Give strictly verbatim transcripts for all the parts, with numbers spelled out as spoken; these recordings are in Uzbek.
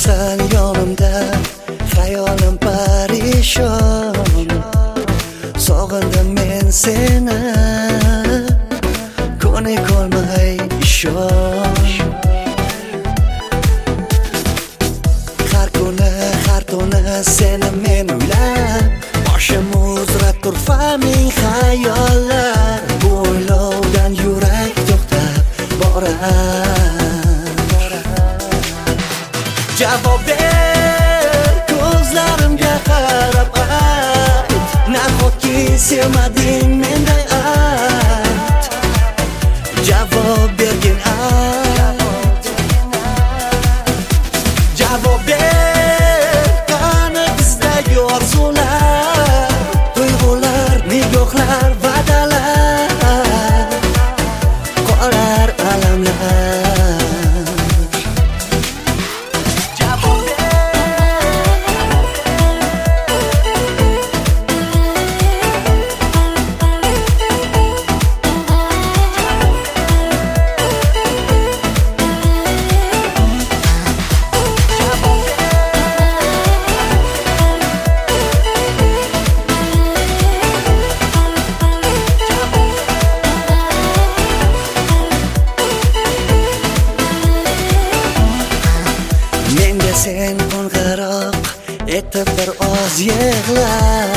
yo'qsan yonimda, xayolim parishon. Sog'indim men seni, ko'na kolmay ishon. Har kuni, har tuni seni men o'ylab, boshim uzra turfa ming xayollar. Bu o'ylovdan yurak to'xtab borar. Javob ber, ko'zlarimga qarab ayt, nahotki sevmading menday ayt. Javob bergin ayt. Javob ber, qani bizdagi orzular, tuyg'ular, nigohlar, va'dalar, qolar alamlar. Sen qo'ng'iroq etib bir oz yig'la,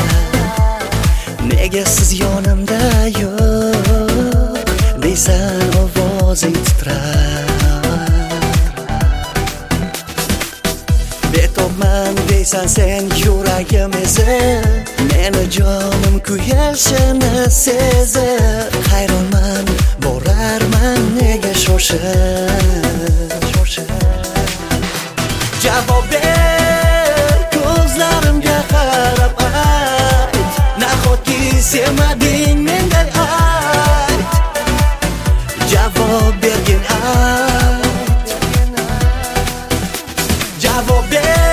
nega siz yonimda yo'q deysan ovozing titrar. Betobman deysan sen yuragim ezib, meni jonim kuyashini sezib. Hayronman, borarman nega shoshib. Javob ber, ko'zlarimga qarab ayt, nahotki sevmading menday ayt. Javob bergin ayt. Javob ber.